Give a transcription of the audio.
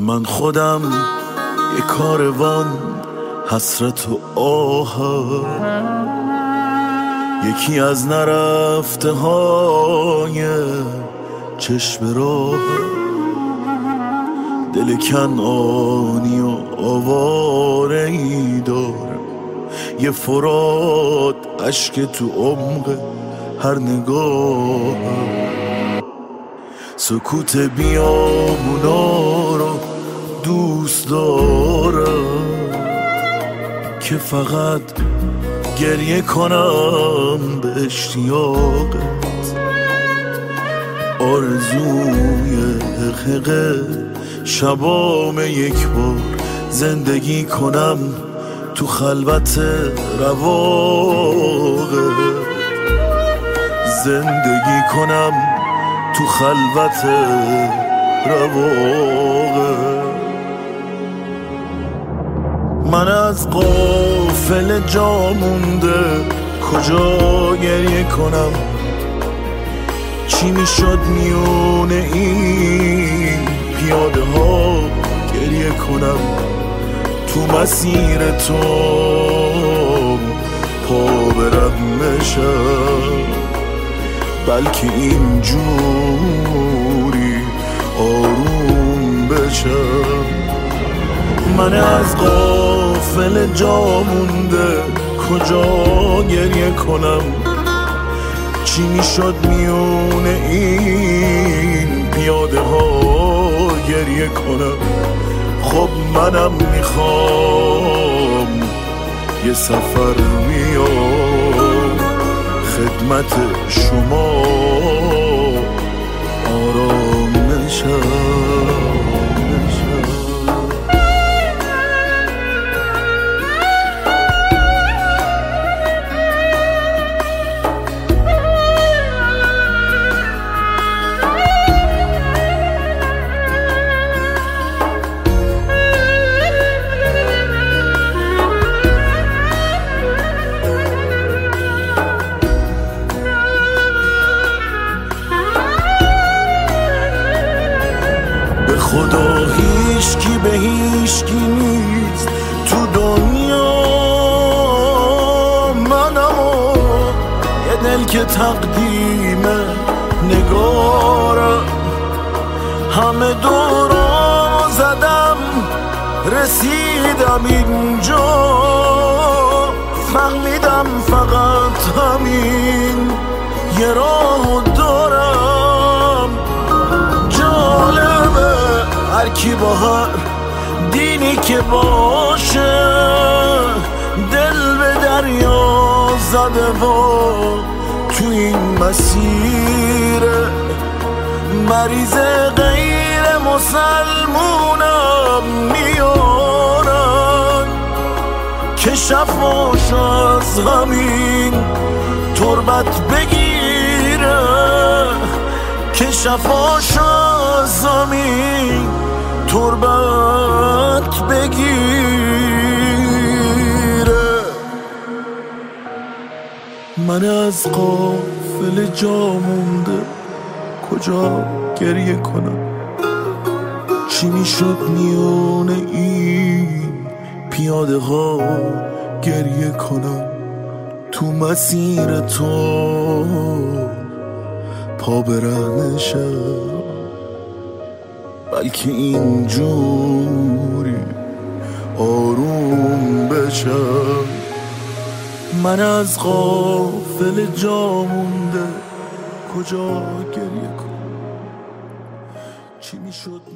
من خودم یه کاروان حسرت و آهم، یکی از نرفته های چشم راه، دل کنعانی و آواره ای دارم، یه فرات اشک تو عمق هر نگاهم. سکوت بیابونا رو دوست دارم که فقط گریه کنم به اشتیاقت، آرزوی حقیقه شبام یک بار زندگی کنم تو خلوت رواقت، زندگی کنم تو خلوت رواقت. من از غافل جا مونده کجا گریه کنم، چی میشد میونه این پیاده ها گریه کنم، تو مسیر تو پا برم نشم، بلکه اینجوری آروم بشم. من از غافل جا مونده کجا گریه کنم، چی میشد میونه این پیاده ها گریه کنم. خب منم میخوام یه سفر بیام خدمت شما آرام نشم. خدا هیچکی به هیچکی نیست تو دنیا، منم و یه دل که تقدیم نگارم، همه دورا زدم رسیدم اینجا، فهمیدم فقط همین یه راه دارم. جالبه هر کی با هر دینی که باشه دل به دریا زده و تو این مسیر مریض غیر مسلمونم میارن که شفاش از همین تربت بگیره، که شفاش از همین تربت بگیره. من از غافل جا مونده کجا گریه کنم، چی میشد میونه این پیاده ها گریه کنم، تو مسیر تو پا برنشم، بلکه اینجوری آروم بشم. من از غافل جا مونده کجا گریه کنم، چی میشد